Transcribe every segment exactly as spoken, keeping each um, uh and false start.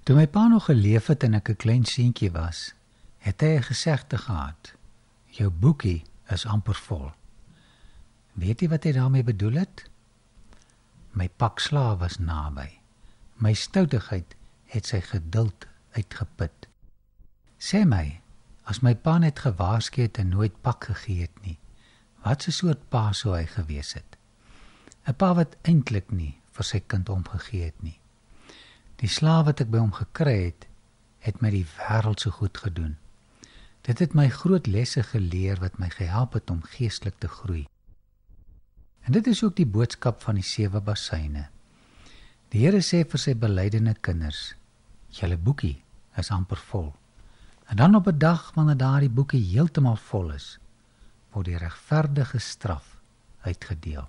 Toe my pa nog geleef het en ek 'n klein seentjie was, het hy 'n gesegde gehad: jou boekie is amper vol. Weet jy wat hy daarmee bedoel het? My pak slaag was naby. My stoutigheid het sy geduld uitgeput. Sê my, as my pa net gewaarsku het en nooit pak gegee het nie, wat 'n soort pa sou hy gewees het? 'n Pa wat eintlik nie vir sy kind omgegee het nie. Die slaaf wat ek by hom gekry het, het my die wêreld so goed gedoen. Dit het my groot lesse geleer wat my gehelp het om geestelik te groei. En dit is ook die boodskap van die sewe bassyne. Die Here sê vir sy belydende kinders: julle boekie is amper vol. En dan op 'n dag wanneer daardie boekie heeltemal vol is, word die regverdige straf uitgedeel.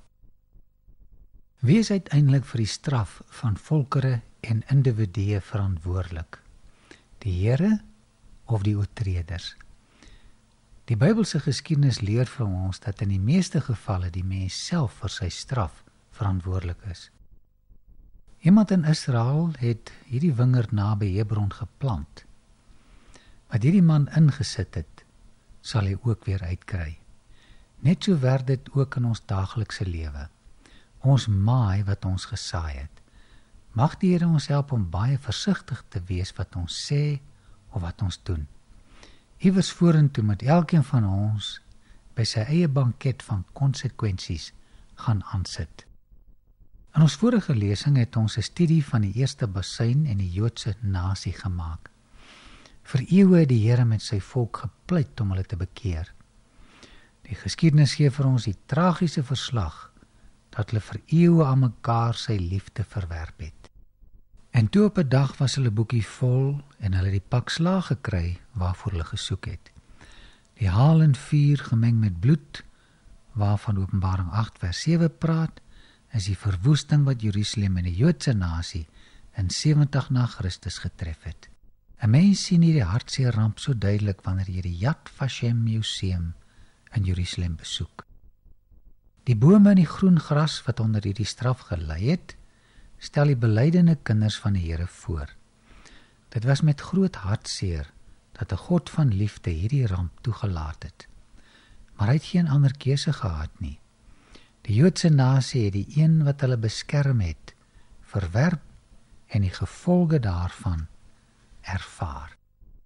Wie is uiteindelik vir die straf van volkere en individue verantwoordelik? Die Here of die oortreders? Die Bybelse geskiedenis leer vir ons dat in die meeste gevalle die mens self vir sy straf verantwoordelik is. Iemand in Israel het hierdie wingerd naby Hebron geplant. Wat hierdie man ingesit het, sal hy ook weer uitkry. Net so werk dit ook in ons daaglikse lewe. Ons maai wat ons gesaai het. Mag die Here ons help om baie versigtig te wees wat ons sê of wat ons doen. Iewers vorentoe moet elkeen van ons by sy eie banket van konsekwensies gaan aansit. In ons vorige lesing het ons 'n studie van die eerste bassyn en die Joodse nasie gemaak. Vir eeue het die Here met sy volk gepleit om hulle te bekeer. Die geskiedenis gee vir ons die tragiese verslag dat hulle vir eeue aan mekaar sy liefde verwerp het. En toe op 'n dag was hulle boekie vol en hulle die pak slaag gekry waarvoor hulle gesoek het. Die haal en vuur gemeng met bloed, waarvan Openbaring agt vers sewe praat, is die verwoesting wat Jerusalem en die Joodse nasie in sewentig na Christus getref het. 'n Mens sien hierdie hartseer ramp so duidelik wanneer jy die Yad Vashem Museum in Jerusalem besoek. Die bome en die groen gras wat onder hierdie straf gelei het, stel die belydende kinders van die Here voor. Dit was met groot hartseer dat 'n God van liefde hierdie ramp toegelaat het. Maar hy het geen ander keuse gehad nie. Die Joodse nasie het die een wat hulle beskerm het, verwerp en die gevolge daarvan ervaar.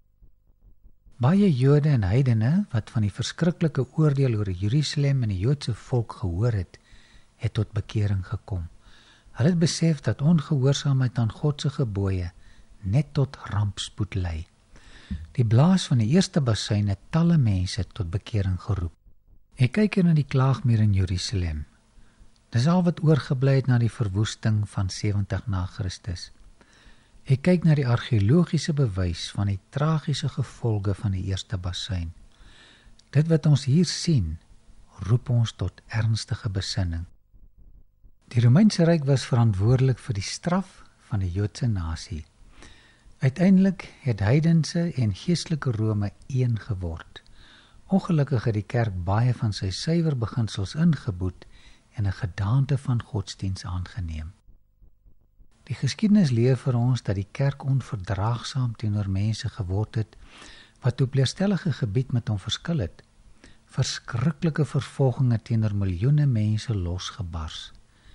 Baie Jode en heidene wat van die verskriklike oordeel oor Jerusalem en die Joodse volk gehoor het, het tot bekering gekom. Hulle het besef dat ongehoorsaamheid aan God se gebooie net tot rampspoed lei. Die blaas van die eerste bassyn het talle mense tot bekering geroep. Ek kyk hier na die klaagmuur in Jerusalem. Dis al wat oorgebly het na die verwoesting van sewentig na Christus. Ek kyk na die argeologiese bewys van die tragiese gevolge van die eerste bassyn. Dit wat ons hier sien, roep ons tot ernstige besinning. Die Romeinse Ryk was verantwoordelik vir die straf van die Joodse nasie. Uiteindelik het heidense en geestelike Rome een geword. Ongelukkig het die kerk baie van sy suiwer beginsels ingeboet en 'n gedaante van godsdiens aangeneem. Die geskiedenis leer vir ons dat die kerk onverdraagsaam teenoor mense geword het wat op leerstellige gebied met hom verskil het. Verskriklike vervolginge teenoor miljoene mense losgebars.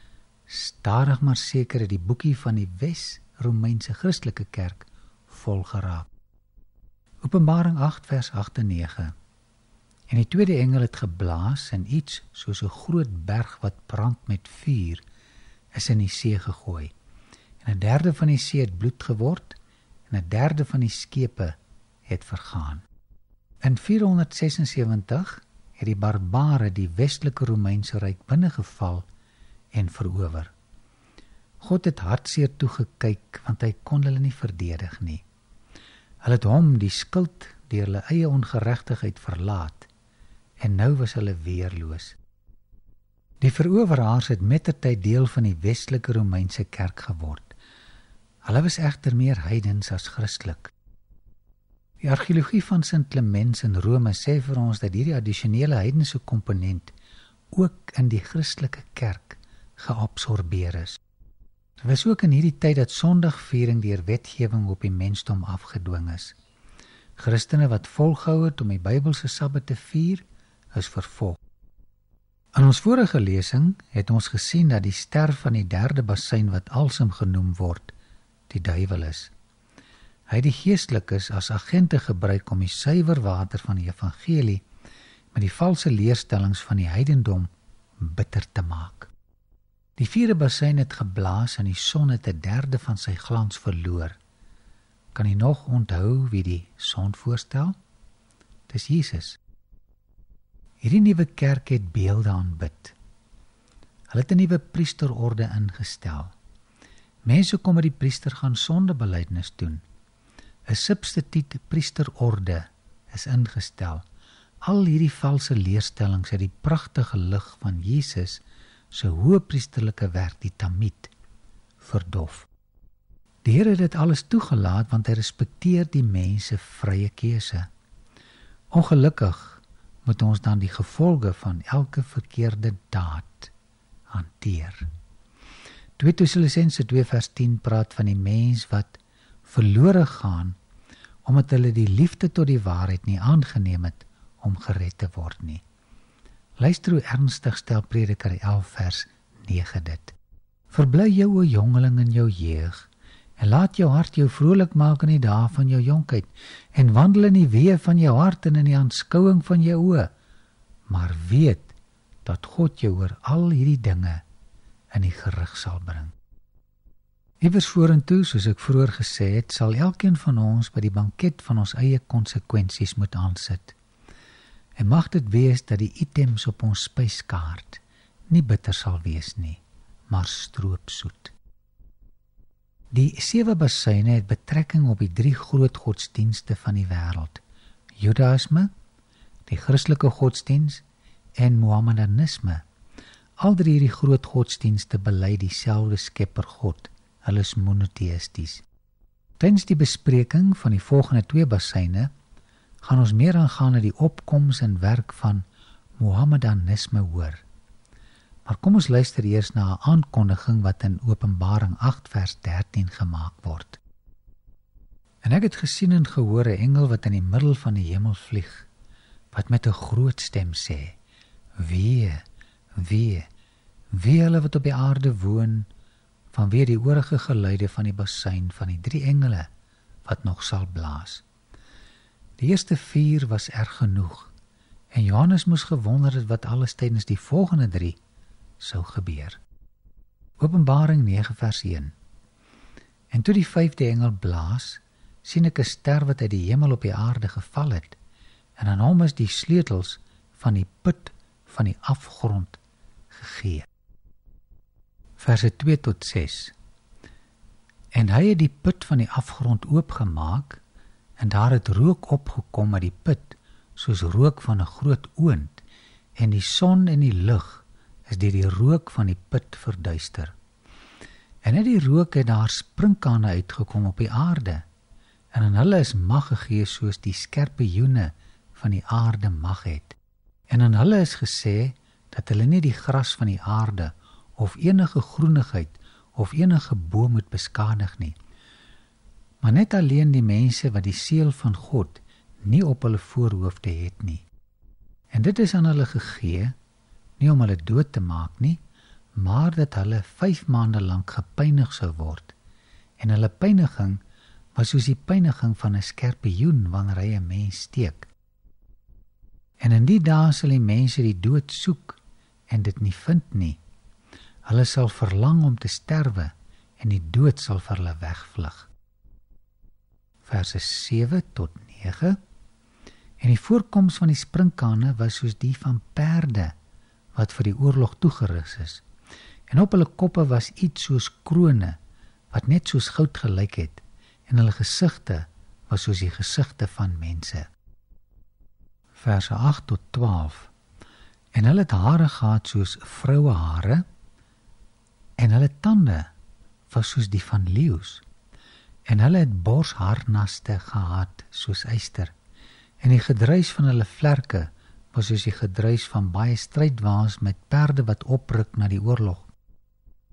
Stadig maar seker het die boekie van die Wes-Romeinse Christelike kerk vol geraak. Openbaring agt vers agt en nege. En die tweede engel het geblaas en iets soos 'n groot berg wat brand met vuur is in die see gegooi. En 'n derde van die see het bloed geword en 'n derde van die skepe het vergaan. In vierhonderdsesensewentig het die barbare die westelike Romeinse Ryk binnegeval en verower. God het hartseer toegekyk want hy kon hulle nie verdedig nie. Hulle het hom die skuld deur hulle eie ongeregtigheid verlaat en nou was hulle weerloos. Die veroweraars het mettertyd deel van die westelike Romeinse kerk geword. Hulle was egter meer heidens as Christelik. Die argeologie van Sint Clemens in Rome sê vir ons dat hierdie addisionele heidense komponent ook in die Christelike kerk geabsorbeer is. Dit was ook in hierdie tyd dat sondagviering deur wetgewing op die mensdom afgedwing is. Christene wat volgehou het om die Bybelse Sabbat te vier, is vervolg. In ons vorige lesing het ons gesien dat die ster van die derde bassein wat alsem genoem word, die duiwel is. Hy het die geestelikes as agente gebruik om die suiwer water van die evangelie met die valse leerstellings van die heidendom bitter te maak. Die vierde bassein het geblaas en die son het 'n derde van sy glans verloor. Kan jy nog onthou wie die son voorstel? Dis Jesus. Hierdie nuwe kerk het beelde aanbid. Hulle het 'n nuwe priesterorde ingestel. Mense kom met die priester gaan sondebelydenis doen. 'n Substituut priesterorde is ingestel. Al hierdie valse leerstellings het die pragtige lig van Jesus se hoëpriesterlike werk, die Tamid, verdof. Die Here het dit alles toegelaat want hy respekteer die mens se vrye keuse. Ongelukkig moet ons dan die gevolge van elke verkeerde daad hanteer. twee Tessalonisense twee vers tien praat van die mens wat verlore gaan omdat hulle die liefde tot die waarheid nie aangeneem het om gered te word nie. Luister hoe ernstig stel Prediker elf vers nege dit. Verbly jou o jongeling in jou jeug en laat jou hart jou vrolik maak in die dae van jou jonkheid en wandel in die weë van jou hart en in die aanskouing van jou oë, maar weet dat God jou oor al hierdie dinge in die gerig sal bring. Iewers vorentoe, soos ek vroeër gesê het, sal elkeen van ons by die banket van ons eie konsekwensies moet aansit. En mag dit wees dat die items op ons spyskaart nie bitter sal wees nie, maar stroopsoet. Die sewe basseine het betrekking op die drie groot godsdienste van die wêreld: Judaïsme, die Christelike godsdiens en Mohammedanisme. Al drie hierdie groot godsdienste bely dieselfde Skepper God. Hulle is monoteïsties. Tydens die bespreking van die volgende twee basseine gaan ons meer aangaan na die opkoms en werk van Mohammedanisme hoor. Maar kom ons luister eers na 'n aankondiging wat in Openbaring agt vers dertien gemaak word. En ek het gesien en gehoor 'n engel wat in die middel van die hemel vlieg, wat met 'n groot stem sê: Wee, wee, wee hulle wat op die aarde woon, vanweë die oorige geluide van die bassein van die drie engele wat nog sal blaas. Die eerste vier was erg genoeg, en Johannes moes gewonder het wat alles tydens die volgende drie sou gebeur. Openbaring nege vers een. En toe die vyfde engel blaas, sien ek 'n ster wat uit die hemel op die aarde geval het, en aan hom is die sleutels van die put van die afgrond gegee. Verse twee tot ses. En hy het die put van die afgrond oopgemaak, en daar het rook opgekom uit die put, soos rook van 'n groot oond, en die son en die lig is deur die rook van die put verduister. En uit die rook het daar sprinkane uitgekom op die aarde, en aan hulle is mag gegee soos die skerpioene van die aarde mag het. En aan hulle is gesê dat hulle nie die gras van die aarde of enige groenigheid of enige boom moet beskadig nie, maar net alleen die mense wat die seël van God nie op hulle voorhoofde het nie. En dit is aan hulle gegee, nie om hulle dood te maak nie, maar dat hulle vyf maande lank gepynig sou word, en hulle pyniging was soos die pyniging van 'n skerpioen wanneer hy 'n mens steek. En in die dae sal die mense die dood soek en dit nie vind nie. Hulle sal verlang om te sterwe en die dood sal vir hulle wegvlug. Verse sewe tot nege. En die voorkoms van die sprinkane was soos die van perde wat vir die oorlog toegerus is. En op hulle koppe was iets soos krone wat net soos goud gelyk het, en hulle gesigte was soos die gesigte van mense. Verse agt tot twaalf. En hulle het hare gehad soos vroue hare, en hulle tande was soos die van leeu's, en hulle het borsharnaste gehad soos yster, en die gedruis van hulle vlerke was soos die gedruis van baie strydwaans met perde wat opruk na die oorlog.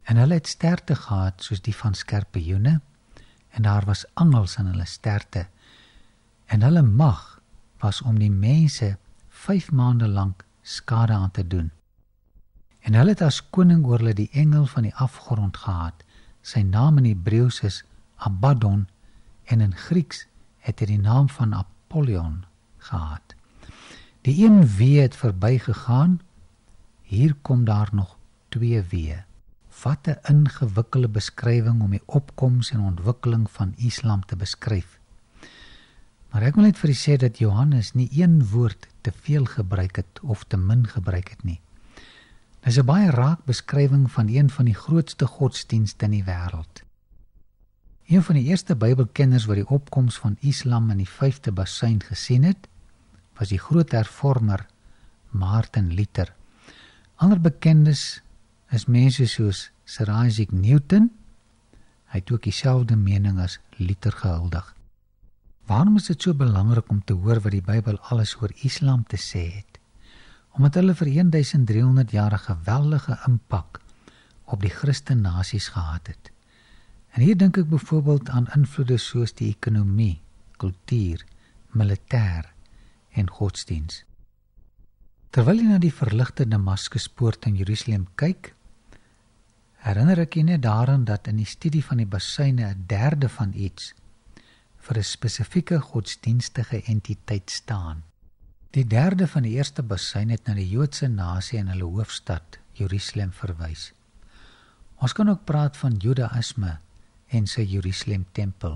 En hulle het sterte gehad soos die van skorpioene, en daar was angels in hulle sterte, en hulle mag was om die mense vyf maande lank skade aan te doen. En hulle het as koning oor hulle die engel van die afgrond gehad. Sy naam in Hebreeus is Abaddon, en in Grieks het hy die naam van Apollyon gehad. Die een wee het verby gegaan, hier kom daar nog twee wee. Wat 'n ingewikkelde beskrywing om die opkoms en ontwikkeling van Islam te beskryf. Maar ek wil net vir u sê dat Johannes nie een woord te veel gebruik het of te min gebruik het nie. Dit is 'n baie raak beskrywing van een van die grootste godsdienste in die wêreld. Een van die eerste Bybelkenners wat die opkoms van Islam in die vyfde basyn gesien het, was die groot hervormer Martin Luther. Ander bekendes is mense soos Sir Isaac Newton. Hy het ook dieselfde mening as Luther gehuldig. Waarom is dit so belangrik om te hoor wat die Bybel alles oor Islam te sê het? Omdat hulle vir twaalf honderd jaar 'n geweldige impak op die Christen nasies gehad het. En hier dink ek byvoorbeeld aan invloede soos die ekonomie, kultuur, militêr en godsdiens. Terwyl jy na die verligte Damaskuspoort in Jerusalem kyk, herinner ek jy net daaraan dat in die studie van die basyne 'n derde van iets vir 'n spesifieke godsdienstige entiteit staan. Die derde van die eerste basyn het na die Joodse nasie en hulle hoofstad, Jerusalem, verwys. Ons kan ook praat van Judaïsme en sy Jerusalem tempel.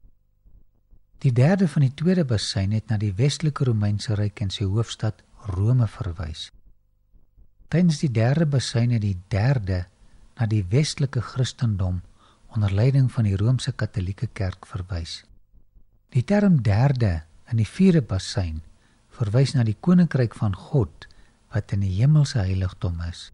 Die derde van die tweede basyn het na die Westelike Romeinse Ryk en sy hoofstad Rome verwys. Tydens die derde basyn het die derde na die Westelike Christendom onder leiding van die Roomse Katolieke Kerk verwys. Die term derde in die vierde basyn verwys na die koninkryk van God wat in die hemelse heiligdom is.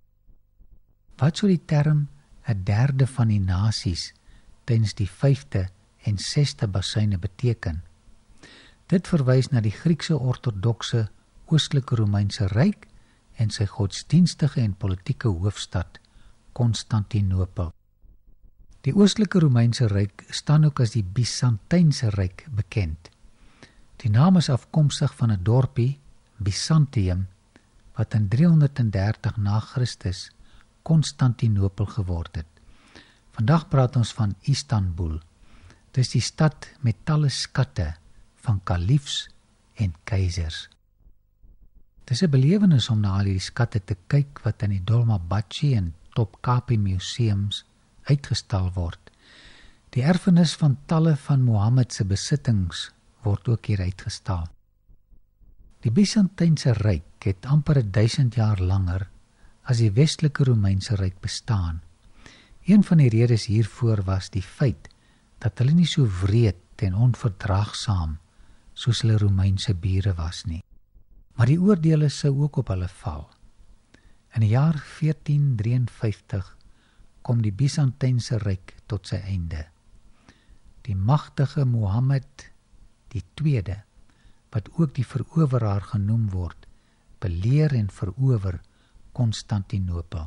Wat sou die term 'n derde van die nasies tydens die vyfde en sesde basyne beteken? Dit verwys na die Griekse ortodokse Oostelike Romeinse Ryk en sy godsdienstige en politieke hoofstad Konstantinopel. Die Oostelike Romeinse Ryk staan ook as die Byzantynse Ryk bekend. Die naam is afkomstig van 'n dorpie, Byzantium, wat in driehonderddertig na Christus Konstantinopel geword het. Vandag praat ons van Istanbul. Dit is die stad met talle skatte van kaliefs en keisers. Dit is 'n belewenis om na al die skatte te kyk wat in die Dolmabahce en Topkapi museums uitgestal word. Die erfenis van talle van Mohammed se besittings word ook hier uitgestal. Die Byzantynse Ryk het amper duisend jaar langer as die Westelike Romeinse Ryk bestaan. Een van die redes hiervoor was die feit dat hulle nie so wreed en onverdraagsaam soos hulle Romeinse bure was nie. Maar die oordeele sou ook op hulle val. In die jaar veertien drieënvyftig kom die Byzantynse Ryk tot sy einde. Die magtige Mohammed die tweede, wat ook die veroweraar genoem word, beleer en verower Konstantinopel.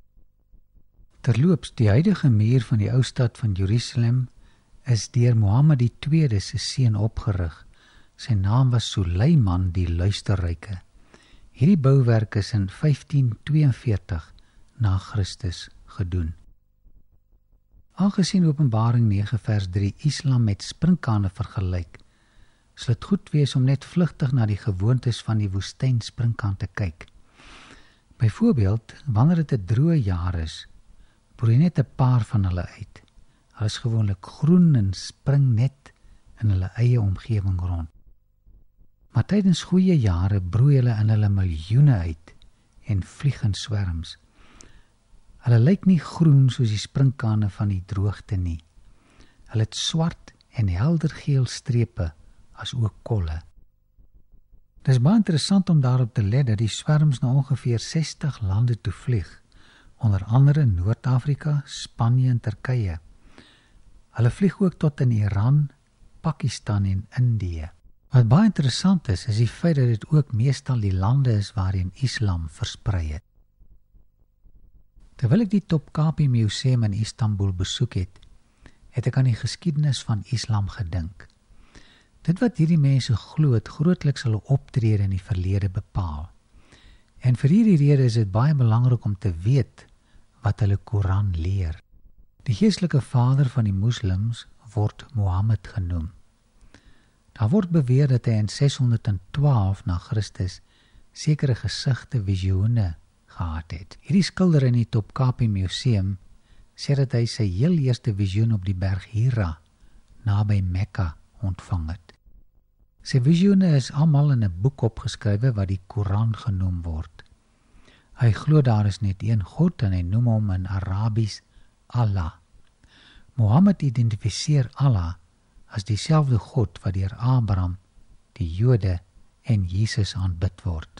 Terloops, die huidige muur van die ou stad van Jerusalem is deur Mohammed die tweede se seun opgerig. Sy naam was Suleiman die luisterryke. Hierdie bouwerk is in vyftien tweeënveertig na Christus gedoen. Aangesien Openbaring nege vers drie Islam met sprinkane vergelyk, sal dit goed wees om net vlugtig na die gewoontes van die woestyn sprinkaan te kyk. Byvoorbeeld, wanneer dit 'n droë jaar is, broei net 'n paar van hulle uit. Hulle is gewoonlik groen en spring net in hulle eie omgewing rond. Maar tydens goeie jare broei hulle in hulle miljoene uit en vlieg in swerms. Hulle lyk nie groen soos die sprinkane van die droogte nie. Hulle het swart en helder geel strepe as ook kolle. Dit is baie interessant om daarop te let dat die swerms na ongeveer sestig lande toe vlieg, onder andere Noord-Afrika, Spanje en Turkye. Hulle vlieg ook tot in Iran, Pakistan en Indië. Wat baie interessant is, is die feit dat dit ook meestal die lande is waarin Islam versprei het. Terwyl ek die Topkapi Museum in Istanbul besoek het, het ek aan die geskiedenis van Islam gedink. Dit wat hierdie mense glo het grootliks hulle optrede in die verlede bepaal. En vir hierdie rede is dit baie belangrik om te weet wat hulle Koran leer. Die geestelike vader van die moslims word Mohammed genoem. Daar word beweer dat hy in seshonderdtwaalf na Christus sekere gesigte visioene gehad het. Hierdie skilder in die Topkapi Museum sê dat hy sy heel eerste visioen op die berg Hira naby Mekka ontvang het. Sy visioene is almal in 'n boek opgeskrywe wat die Koran genoem word. Hy glo daar is net een God en hy noem hom in Arabies Allah. Mohammed identifiseer Allah as dieselfde God wat deur Abraham, die Jode en Jesus aanbid word.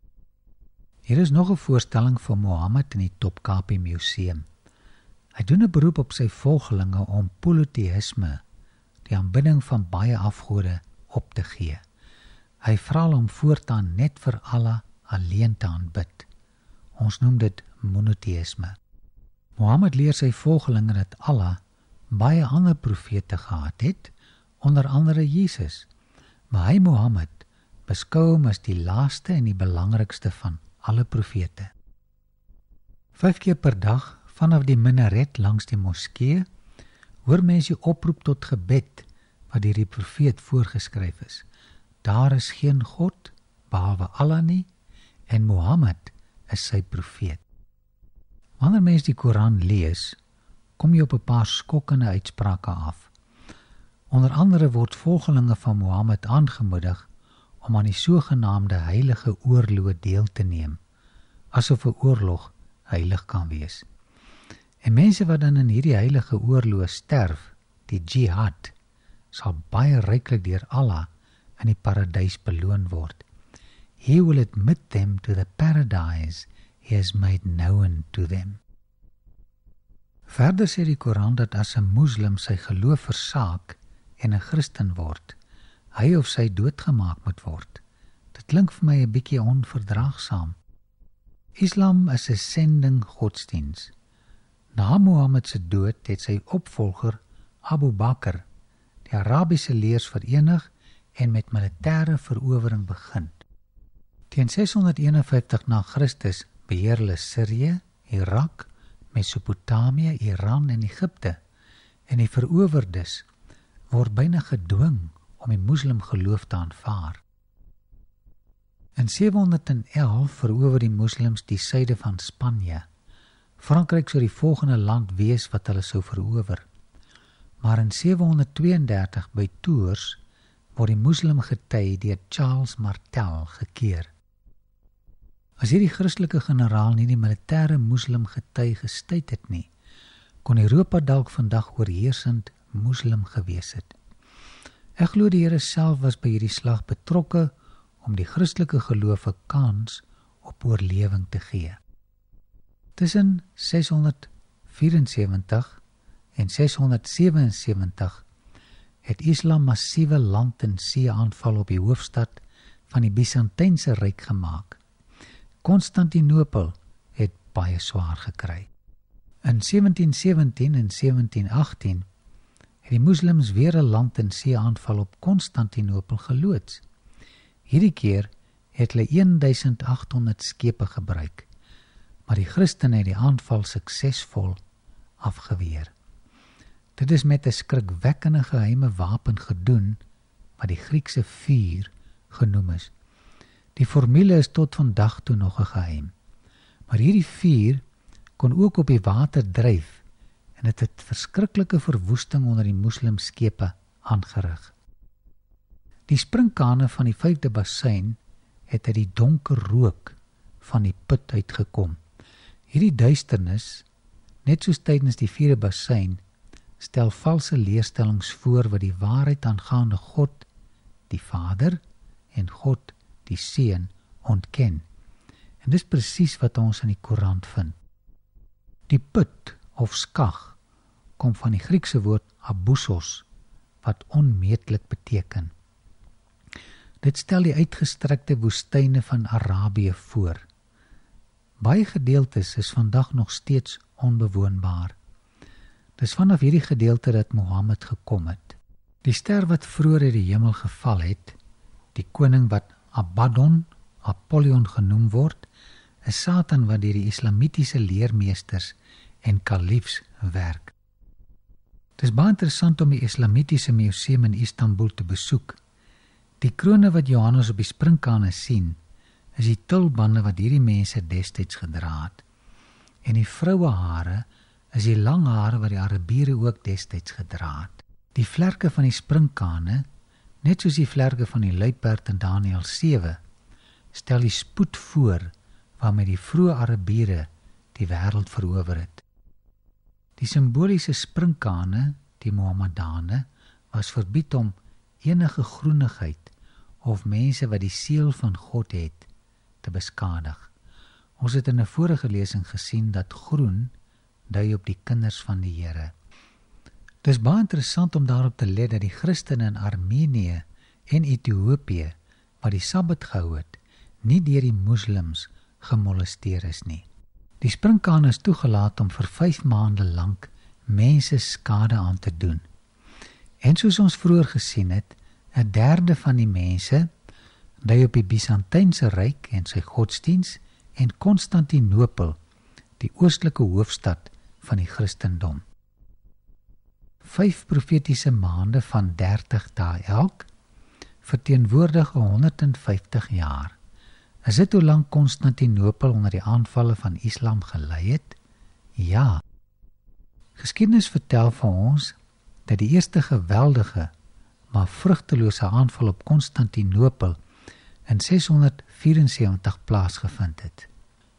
Hier is nog 'n voorstelling van Mohammed in die Topkapi Museum. Hy doen 'n beroep op sy volgelinge om polytheïsme, die aanbidding van baie afgode, op te gee. Hy vra hulle om voortaan net vir Allah alleen te aanbid. Ons noem dit monotheïsme. Mohammed leer sy volgelinge dat Allah baie ander profete gehad het, onder andere Jesus, maar hy Mohammed beskou hom as die laaste en die belangrikste van alle profete. Vyf keer per dag vanaf die minaret langs die moskee hoor mense die oproep tot gebed wat deur die profeet voorgeskryf is. Daar is geen God behalwe Allah nie en Mohammed is sy profeet. Wanneer mens die Koran lees, kom jy op 'n paar skokkende uitsprake af. Onder andere word volgelinge van Mohammed aangemoedig om aan die sogenaamde heilige oorloë deel te neem, asof 'n oorlog heilig kan wees. En mense wat dan in hierdie heilige oorloë sterf, die jihad, sal baie ryklik deur Allah in die paradys beloon word. He will admit them to the paradise he has made known to them. Verder sê die Koran dat as 'n moslim sy geloof versaak en 'n Christen word, hy of sy doodgemaak moet word. Dit klink vir my 'n bietjie onverdraagsaam. Islam is 'n sending godsdiens. Na Mohammed se dood het sy opvolger Abu Bakr die Arabiese leers verenig en met militêre verowering begin. Teen seshonderdeenenvyftig na Christus beheer hulle Sirië, Irak, Mesopotamië, Iran en Egipte, en die verowerdes word byna gedwing om die moslim geloof te aanvaar. In sewehonderdelf verower die moslims die suide van Spanje. Frankryk sou die volgende land wees wat hulle sou verower. Maar in sewehonderdtweeëndertig by Tours word die moslim gety deur Charles Martel gekeer. As hierdie Christelike generaal nie die militêre moslim gety gestuit het nie, kon Europa dalk vandag oorheersend moslim gewees het. Ek glo die Here self was by hierdie slag betrokke om die Christelike geloof 'n kans op oorlewing te gee. Tussen seshonderdvierensewentig en seshonderdsewensewentig het Islam massiewe land- en see-aanval op die hoofstad van die Byzantynse ryk gemaak. Konstantinopel het baie swaar gekry. In sewentien sewentien en sewentien agttien het die moslims weer 'n land- en see-aanval op Konstantinopel geloods. Hierdie keer het hulle duisend agthonderd skepe gebruik, maar die Christene het die aanval suksesvol afgeweer. Dit is met 'n skrikwekkende geheime wapen gedoen wat die Griekse vuur genoem is. Die formule is tot vandag toe nog 'n geheim. Maar hierdie vuur kon ook op die water dryf en het het verskriklike verwoesting onder die moslimskepe aangerig. Die sprinkane van die vyfde bassein het uit die donker rook van die put uitgekom. Hierdie duisternis, net soos tydens die vierde bassein, stel valse leerstellings voor wat die waarheid aangaande God, die Vader, en God, die Seun, ontken. En dis presies wat ons in die Koran vind. Die put of skag kom van die Griekse woord abussos, wat onmeetlik beteken. Dit stel die uitgestrekte woestyne van Arabië voor. Baie gedeeltes is vandag nog steeds onbewoonbaar. Dis vanaf hierdie gedeelte dat Mohammed gekom het. Die ster wat vroeër uit die hemel geval het, die koning wat Abaddon, Apollyon genoem word, is Satan wat deur die islamitiese leermeesters en kaliefs werk. Het is baie interessant om die islamitiese museum in Istanbul te besoek. Die krone wat Johannes op die sprinkane sien, is die tulbande wat hierdie mense destyds gedra het. En die vrouehare is die lang hare wat die Arabiere ook destyds gedra het. Die vlerke van die sprinkane, net soos die vlerke van die luiperd in Daniël sewe, stel die spoed voor waarmee die vroeë Arabiere die wêreld verower het. Die simboliese sprinkane, die Mohammedane, was verbied om enige groenigheid of mense wat die seël van God het, te beskadig. Ons het in 'n vorige lesing gesien dat groen dui op die kinders van die Here. Dit is baie interessant om daarop te let dat die Christene in Armenië en Ethiopië, wat die Sabbat gehou het, nie deur die moslims gemolesteer is nie. Die sprinkane is toegelaat om vir vyf maande lank mense skade aan te doen. En soos ons vroeër gesien het, 'n derde van die mense dui op die Byzantynse ryk en sy godsdiens en Konstantinopel, die oostelike hoofstad van die Christendom. Vyf profetiese maande van dertig dae elk verteenwoordig honderd en vyftig jaar. Is dit hoe lank Konstantinopel onder die aanvalle van Islam gelei het? Ja. Geskiedenis vertel vir ons dat die eerste geweldige, maar vrugtelose aanval op Konstantinopel in seshonderdvierensewentig plaasgevind het.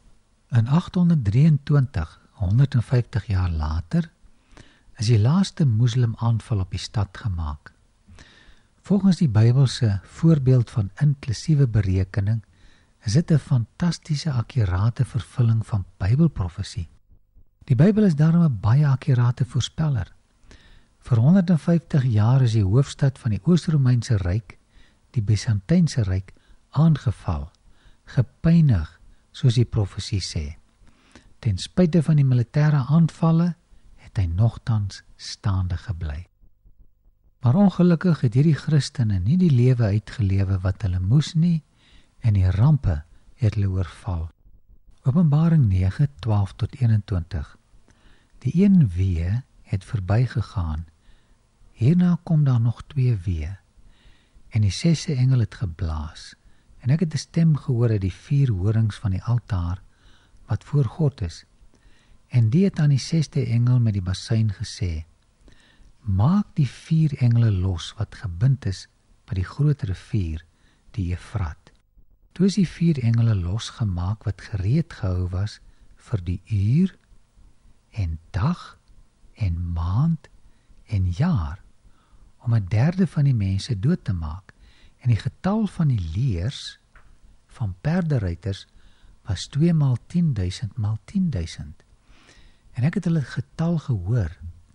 In agthonderddrieëntwintig, honderd en vyftig jaar later, is die laaste moslim aanval op die stad gemaak. Volgens die Bybelse voorbeeld van inklusiewe berekening, is dit 'n fantastiese akkurate vervulling van Bybelprofesie. Die Bybel is daarom 'n baie akkurate voorspeller. Vir honderd en vyftig jaar is die hoofstad van die Oos-Romeinse ryk, die Byzantynse ryk, aangeval, gepynig, soos die profesie sê. Ten spyte van die militêre aanvalle, het hy nogtans staande gebly. Maar ongelukkig het hierdie Christene nie die lewe uitgelewe wat hulle moes nie, en die rampe het hulle oorval. Openbaring nege, twaalf tot eenentwintig. Die een wee het verbygegaan. Hierna kom daar nog twee wee. En die sesde engel het geblaas. En ek het 'n stem gehoor uit die vier horings van die altaar, wat voor God is. En die het aan die sesde engel met die basuin gesê, maak die vier engele los wat gebind is by die groot rivier, die Efrat. Toe is die vier engele losgemaak wat gereed gehou was vir die uur en dag en maand en jaar, om 'n derde van die mense dood te maak. En die getal van die leers van perderuiters was twee maal tien duisend maal tien duisend. En ek het hulle getal gehoor.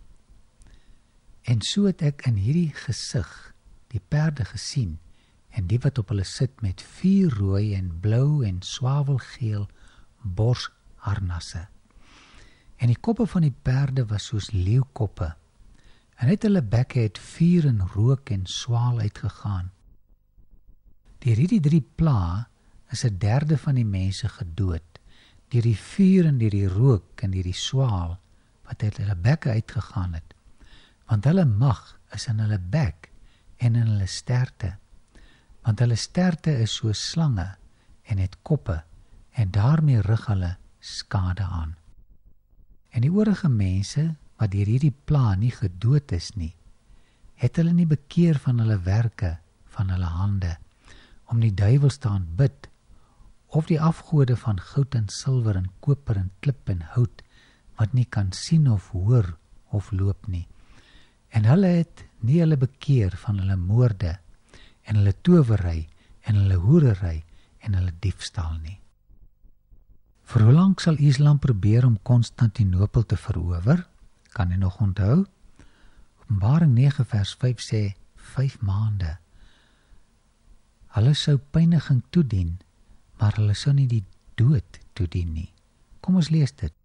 En so het ek in hierdie gesig die perde gesien, en die wat op hulle sit met vier rooi en blou en swavelgeel borsharnasse. En die koppe van die perde was soos leeukoppe, en uit hulle bekke het vuur en rook en swaal uitgegaan. Deur hierdie drie pla is 'n derde van die mense gedood, deur die vuur en deur die rook en deur die swaal wat uit hulle bekke uitgegaan het, want hulle mag is in hulle bek en in hulle sterte, want hulle sterte is soos slange en het koppe, en daarmee rig hulle skade aan. En die oorige mense, wat deur hierdie pla nie gedood is nie, het hulle nie bekeer van hulle werke, van hulle hande, om die duiwels te aanbid, of die afgode van goud en silwer en koper en klip en hout, wat nie kan sien of hoor of loop nie. En hulle het nie hulle bekeer van hulle moorde, en hulle towery, en hulle hoerery, en hulle diefstal nie. Vir hoe lank sal Islam probeer om Konstantinopel te verower? Kan jy nog onthou? Openbaring nege vers vyf sê, vyf maande. Hulle sou pyniging toedien, maar hulle sou nie die dood toedien nie. Kom ons lees dit.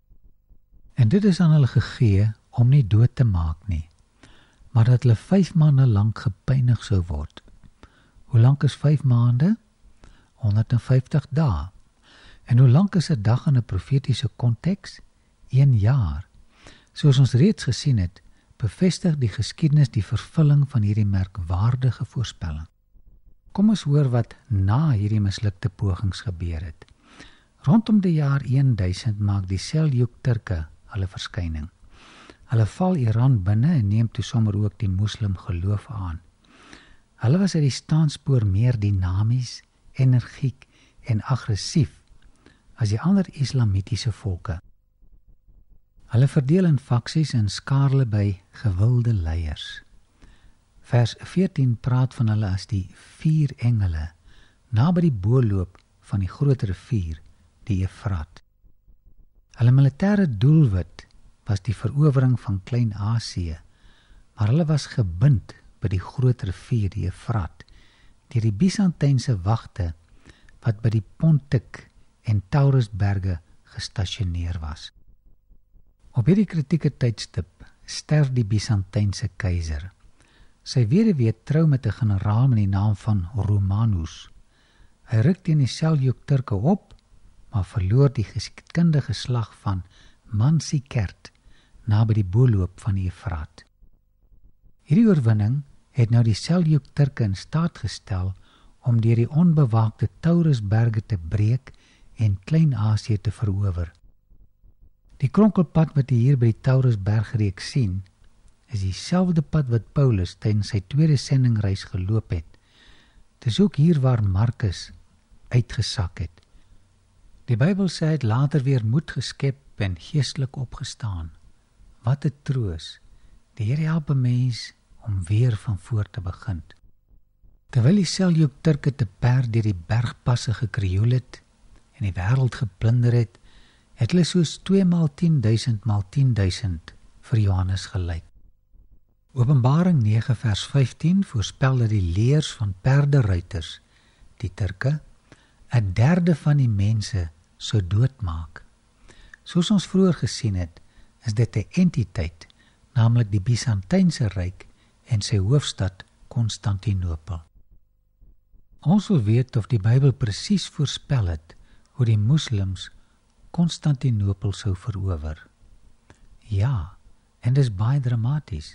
En dit is aan hulle gegee om nie dood te maak nie, maar dat hulle vyf maande lank gepynig sou word. Hoe lank is vyf maande? honderd vyftig dae. En hoe lank is 'n dag in 'n profetiese konteks? Een jaar. Soos ons reeds gesien het, bevestig die geskiedenis die vervulling van hierdie merkwaardige voorspelling. Kom ons hoor wat na hierdie mislukte pogings gebeur het. Rondom die jaar duisend maak die Seljuk-Turke hulle verskyning. Hulle val Iran binne en neem toe sommer ook die moslim geloof aan. Hulle was uit die staanspoor meer dinamies, energiek en aggressief as die ander islamitiese volke. Hulle verdeel in faksies en skaar hulle by gewilde leiers. Vers veertien praat van hulle as die vier engele, naby die booloop van die groot rivier, die Efrat. Hulle militêre doelwit was die verowering van Klein-Asië, maar hulle was gebind by die groot rivier, die Efrat, deur die Byzantynse wagte wat by die Pontic en Taurusberge gestasioneer was. Op hierdie kritieke tydstip sterf die Byzantynse keiser. Sy weduwee trou met 'n generaal met die naam van Romanus. Hy ruk teen die Seljuk-Turke op, maar verloor die geskiedkundige slag van Manzikert naby die booloop van die Efrat. Hierdie oorwinning het nou die Seljuk-Turke in staat gestel om deur die onbewaakte Taurusberge te breek en Klein-Asië te verower. Die kronkelpad wat jy hier by die Taurusbergreeks sien, is dieselfde pad wat Paulus tydens sy tweede sendingreis geloop het. Dis ook hier waar Markus uitgesak het. Die Bybel sê hy het later weer moed geskep en geestelik opgestaan. Wat 'n troos. Die Here help 'n mens om weer van voor te begin. Terwyl die Seljuk-Turke te perd deur die bergpasse gekreoel het en die wêreld geplunder het, het hulle soos twee maal tien duisend maal tien duisend vir Johannes gelyk. Openbaring nege vers vyftien voorspel dat die leers van perderuiters, die Turke, 'n derde van die mense sou doodmaak. Soos ons vroeër gesien het, is dit 'n entiteit, naamlik die Byzantynse ryk en sy hoofstad Konstantinopel. Ons wil weet of die Bybel presies voorspel het hoe die moslems Konstantinopel sou verower. Ja, en dis baie dramaties.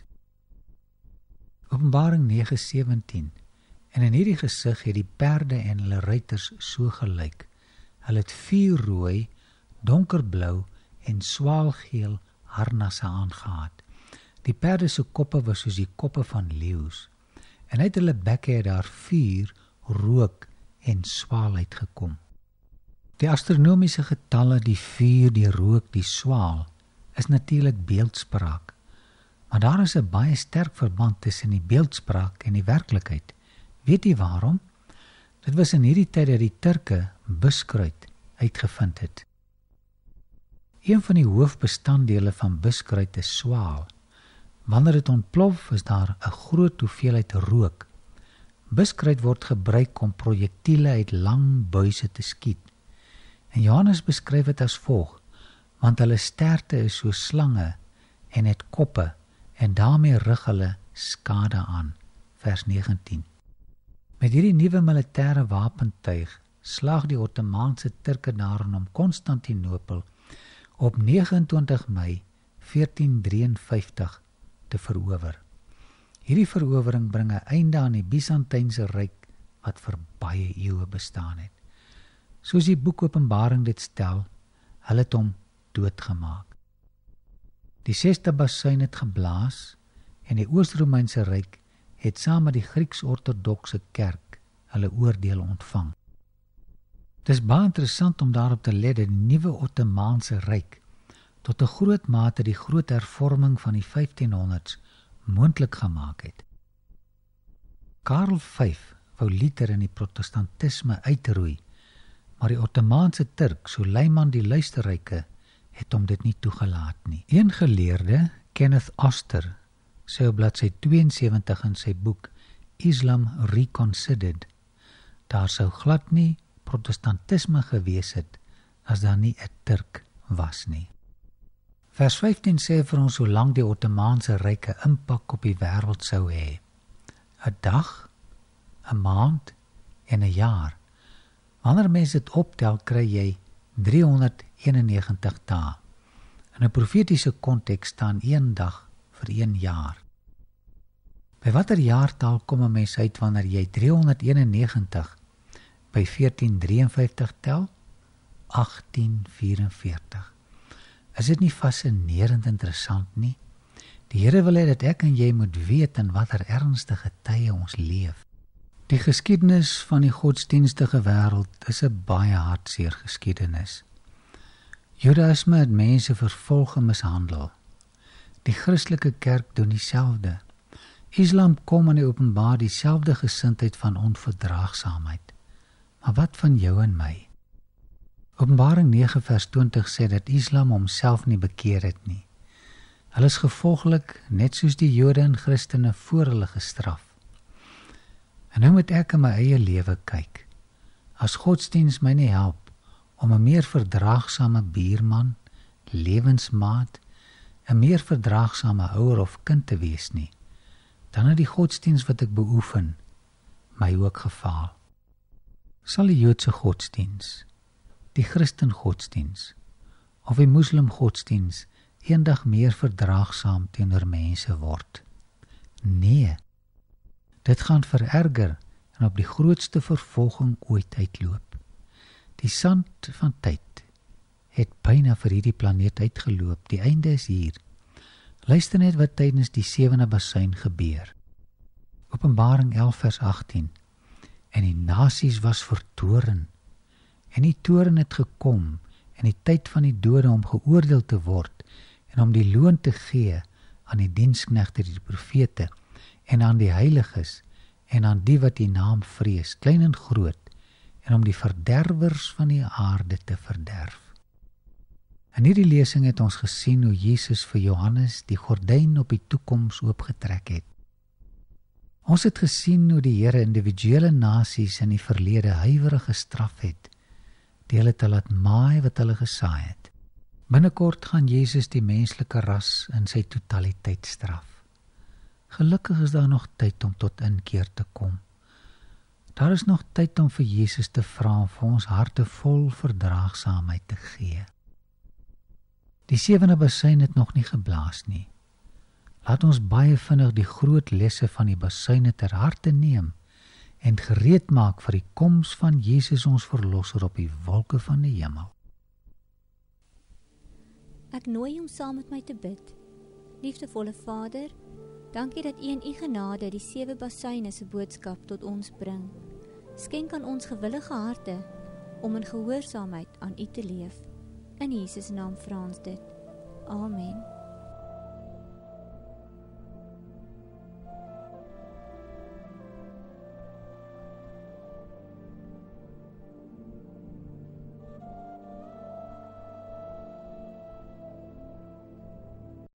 Openbaring nege sewentien. En in hierdie gesig het die perde en hulle ruiters so gelyk. Hulle het vuurrooi, donkerblou en swaalgeel harnasse aangehad. Die perde se koppe was soos die koppe van leeu's. En uit hulle bekke het daar vuur, rook en swaal uitgekom. Die astronomiese getalle, die vuur, die rook, die swaal, is natuurlik beeldspraak. Maar daar is 'n baie sterk verband tussen die beeldspraak en die werklikheid. Weet jy waarom? Dit was in hierdie tyd dat die Turke buskruit uitgevind het. Een van die hoofbestanddele van buskruit is swaal. Wanneer dit ontplof, is daar 'n groot hoeveelheid rook. Buskruit word gebruik om projektiele uit lang buise te skiet. En Johannes beskryf dit as volg, want hulle sterte is soos slange en het koppe, en daarmee rig hulle skade aan. Vers negentien. Met hierdie nuwe militêre wapentuig slaag die Ottomaanse Turke daarin om Konstantinopel op neges en twintig Mei veertien drieënvyftig te verower. Hierdie verowering bring 'n einde aan die Byzantynse ryk wat vir baie eeue bestaan het. Soos die boek Openbaring dit stel, hulle het hom doodgemaak. Die sesde basuin het geblaas en die Oost-Romeinse ryk het saam met die Grieks-Ortodokse kerk hulle oordeel ontvang. Het is baie interessant om daarop te let dat die nuwe Ottomaanse ryk tot 'n groot mate die groot hervorming van die vyftienhonderd's moontlik gemaak het. Karel vyf wou Luther in die protestantisme uitroei, maar die Ottomaanse Turk, Suleiman die Luisterryke, het hom dit nie toegelaat nie. Een geleerde, Kenneth Oster, sê op bladsy twee en sewentig in sy boek Islam Reconsidered, daar sou glad nie protestantisme gewees het as daar nie 'n Turk was nie. Vers vyftien sê vir ons hoe lank die Ottomaanse Ryk 'n impak op die wêreld sou hê. 'n Dag, 'n maand en 'n jaar. Wanneer mens dit optel, kry jy driehonderdeenennegentig dae. In 'n profetiese konteks staan een dag vir een jaar. By watter jaartal kom 'n mens uit wanneer jy driehonderdeenennegentig by veertien drieënvyftig tel? agtien vyreenveertig. Is dit nie fascinerend interessant nie? Die Here wil hê dat ek en jy moet weet in watter ernstige tye ons leef. Die geskiedenis van die godsdienstige wêreld is 'n baie hartseer geskiedenis. Judaïsme het mense vervolg en mishandel. Die Christelike kerk doen dieselfde. Islam kom in die openbaar dieselfde gesindheid van onverdraagsaamheid. Maar wat van jou en my? Openbaring nege vers twintig sê dat Islam homself nie bekeer het nie. Hulle is gevolglik, net soos die Jode en Christene, voor hulle gestraf. En nou moet ek in my eie lewe kyk. As godsdiens my nie help om 'n meer verdraagsame buurman, lewensmaat, 'n meer verdraagsame ouer of kind te wees nie, dan het die godsdiens wat ek beoefen my ook gefaal. Sal die Joodse godsdiens, die Christen godsdiens of die Muslim godsdiens eendag meer verdraagsaam teenoor mense word? Nee, dit gaan vererger en op die grootste vervolging ooit uitloop. Die sand van tyd het byna vir hierdie planeet uitgeloop, die einde is hier. Luister net wat tydens die sewende basuin gebeur. Openbaring elf vers agttien. En die nasies was vertoren, en die toren het gekom, en die tyd van die dode om geoordeel te word, en om die loon te gee aan die diensknegte, die profete, en aan die heiliges, en aan die wat die naam vrees, klein en groot, en om die verderwers van die aarde te verderf. In hierdie lesing het ons gesien hoe Jesus vir Johannes die gordyn op die toekoms oopgetrek het. Ons het gesien hoe die Here individuele nasies in die verlede huiwerig gestraf het, die hulle te laat maai wat hulle gesaai het. Binnekort gaan Jesus die menslike ras in sy totaliteit straf. Gelukkig is daar nog tyd om tot inkeer te kom. Daar is nog tyd om vir Jesus te vra om vir ons harte vol verdraagsaamheid te gee. Die sewende basuin het nog nie geblaas nie. Laat ons baie vinnig die groot lesse van die basuine ter harte neem en gereed maak vir die koms van Jesus ons verlosser op die wolke van die hemel. Ek nooi om saam met my te bid. Liefdevolle Vader, dankie dat U in U genade die sewe basuine se boodskap tot ons bring. Skenk aan ons gewillige harte om in gehoorsaamheid aan U te leef. In Jesus naam vra ons dit. Amen.